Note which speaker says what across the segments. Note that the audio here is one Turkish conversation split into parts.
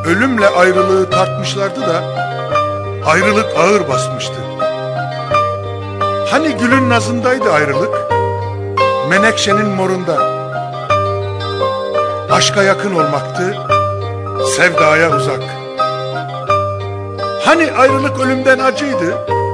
Speaker 1: ölümle ayrılığı tartmışlardı da ayrılık ağır basmıştı. Hani gülün nazındaydı ayrılık, menekşenin morunda. Aşka yakın olmaktı, sevdaya uzak. Hani ayrılık ölümden acıydı,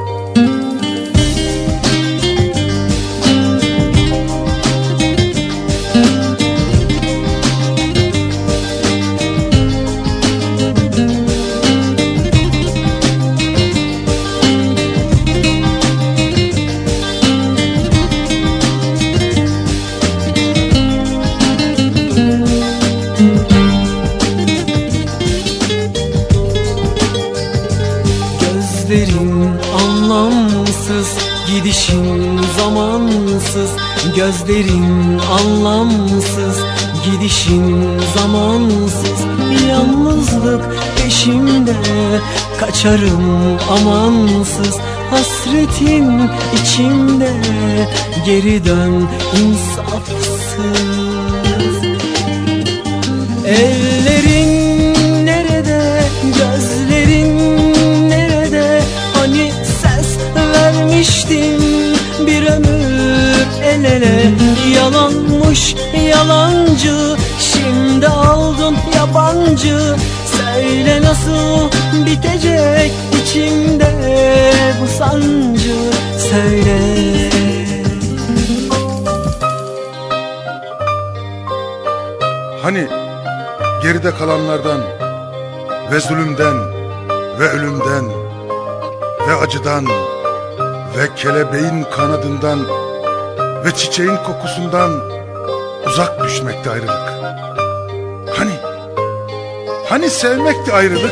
Speaker 2: Gözlerin anlamsız, gidişin zamansız. Gözlerin anlamsız, gidişin zamansız. Yalnızlık peşimde, kaçarım amansız. Hasretin içimde, geri dön insafsız. Ellerin nerede, gözlerin hani ses vermiştim bir ömür el ele. Yalanmış yalancı, şimdi aldın yabancı. Söyle nasıl bitecek içimde bu sancı, söyle.
Speaker 1: Hani geride kalanlardan ve zulümden ve ölümden ve acıdan ve kelebeğin kanadından ve çiçeğin kokusundan uzak düşmekti ayrılık. Hani sevmekti ayrılık.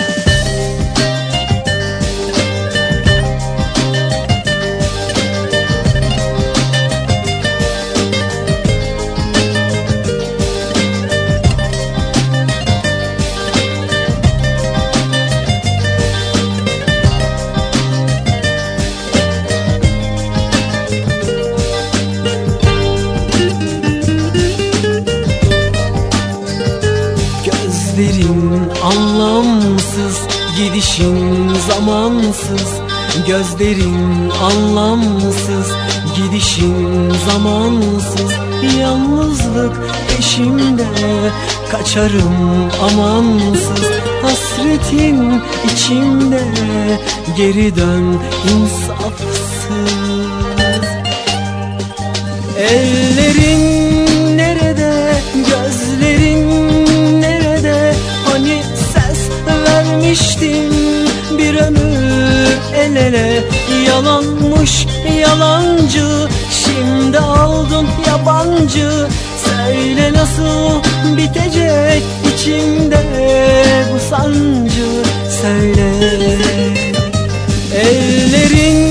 Speaker 2: Gözlerin anlamsız, gidişin zamansız. Gözlerin anlamsız, gidişin zamansız. Yalnızlık peşimde, kaçarım amansız. Hasretin içimde, geri dön insafsız. Ellerin nerede, gözlerin hani ses vermiştim bir ömür el ele. Yalanmış yalancı, şimdi aldın yabancı. Söyle nasıl bitecek içimde bu sancı, söyle. Ellerin